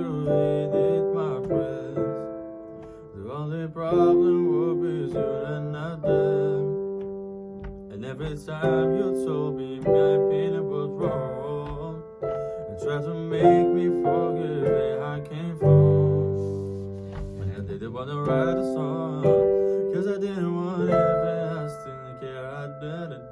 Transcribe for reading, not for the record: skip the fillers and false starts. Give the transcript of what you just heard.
you hated my friends. The only problem would be you and not them. And every time you told me my opinion was wrong, and tried to make me forget where I came from. And I didn't want to write a song, cause I didn't want everlasting care. I didn't